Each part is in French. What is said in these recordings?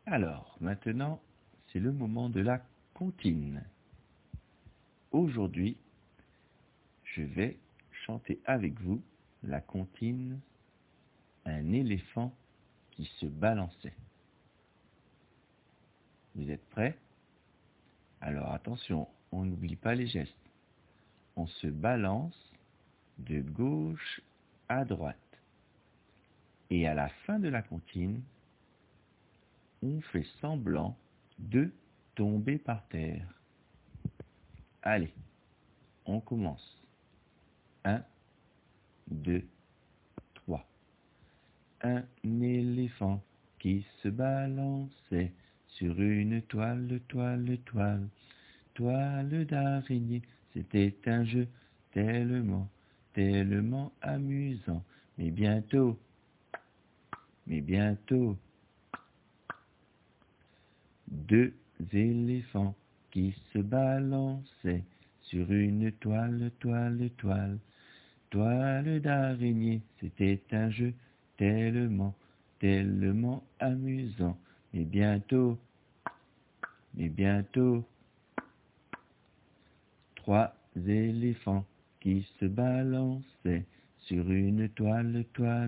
Alors, maintenant, c'est le moment de la comptine. Aujourd'hui, je vais chanter avec vous la comptine Un éléphant qui se balançait. Vous êtes prêts? Alors attention, on n'oublie pas les gestes. On se balance de gauche à droite. Et à la fin de la comptine, on fait semblant de tomber par terre. Allez, on commence. 1, 2, 3. Un éléphant qui se balançait sur une toile, toile d'araignée. C'était un jeu tellement amusant. Mais bientôt, deux éléphants qui se balançaient sur une toile, toile d'araignée. C'était un jeu tellement amusant. Mais bientôt, trois éléphants qui se balançaient sur une toile,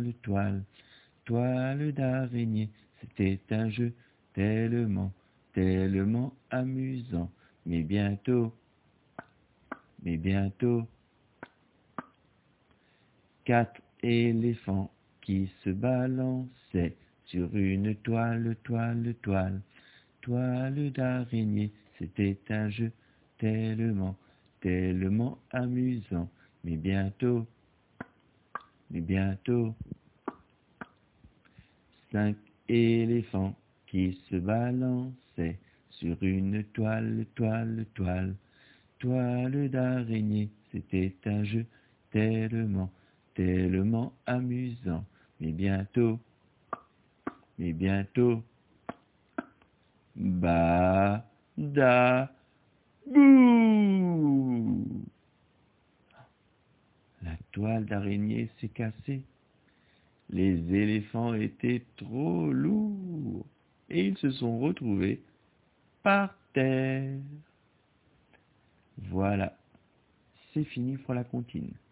toile d'araignée. C'était un jeu tellement amusant. Mais bientôt, quatre éléphants qui se balançaient sur une toile, toile d'araignée. C'était un jeu tellement amusant. Mais bientôt, cinq éléphants qui se balançaient sur une toile, toile d'araignée. C'était un jeu tellement amusant. Mais bientôt, ba, da, bouh! La toile d'araignée s'est cassée. Les éléphants étaient trop lourds et ils se sont retrouvés par terre. Voilà, c'est fini pour la comptine.